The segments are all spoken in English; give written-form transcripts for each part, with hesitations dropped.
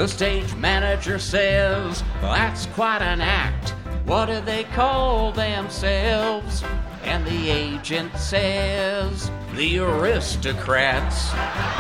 The stage manager says, that's quite an act. What do they call themselves? And the agent says, the Aristocrats.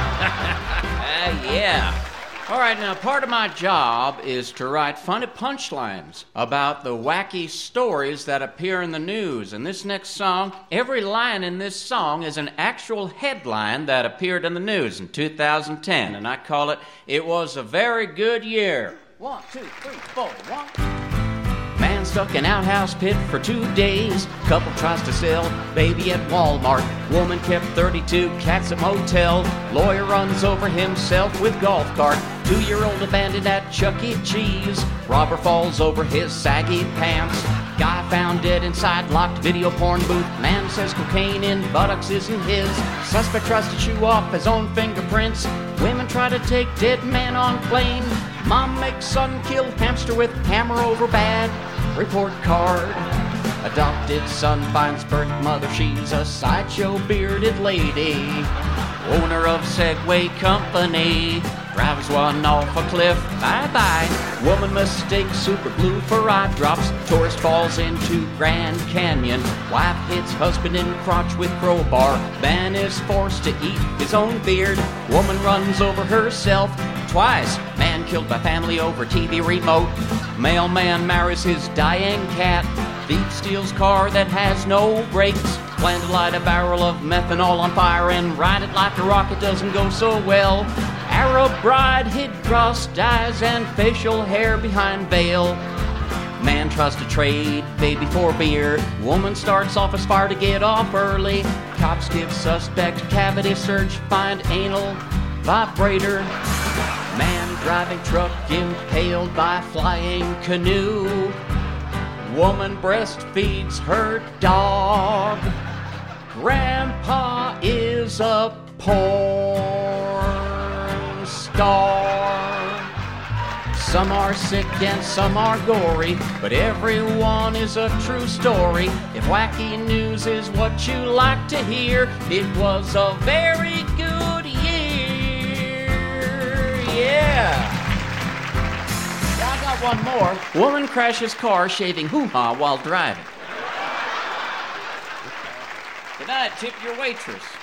Yeah. All right, now part of my job is to write funny punchlines about the wacky stories that appear in the news. And this next song, every line in this song is an actual headline that appeared in the news in 2010. And I call it, It Was a Very Good Year. 1, 2, 3, 4, 1. Man stuck in outhouse pit for 2 days. Couple tries to sell baby at Walmart. Woman kept 32 cats at motel. Lawyer runs over himself with golf cart. 2-year-old abandoned at Chuck E. Cheese. Robber falls over his saggy pants. Guy found dead inside locked video porn booth. Man says cocaine in buttocks isn't his. Suspect tries to chew off his own fingerprints. Women try to take dead man on plane. Mom makes son kill hamster with hammer over bad. Report card. Adopted son finds birth mother. She's a sideshow bearded lady. Owner of Segway Company. Drives one off a cliff. Bye-bye. Woman mistakes super glue for eye drops. Tourist falls into Grand Canyon. Wife hits husband in crotch with crowbar. Man is forced to eat his own beard. Woman runs over herself twice. Man killed by family over TV remote. Mailman marries his dying cat. Thief steals car that has no brakes. Plan to light a barrel of methanol on fire and ride it like a rocket doesn't go so well. Arab bride hid cross dyes and facial hair behind veil. Man tries to trade baby for beer. Woman starts office fire to get off early. Cops give suspect cavity search, find anal vibrator. Man driving truck impaled by flying canoe. Woman breastfeeds her dog. Grandpa is a porn star. Some are sick and some are gory, but everyone is a true story. If wacky news is what you like to hear, it was a very good year. Yeah. I got one more. Woman crashes car shaving hoo-ha while driving. Good night, tip your waitress.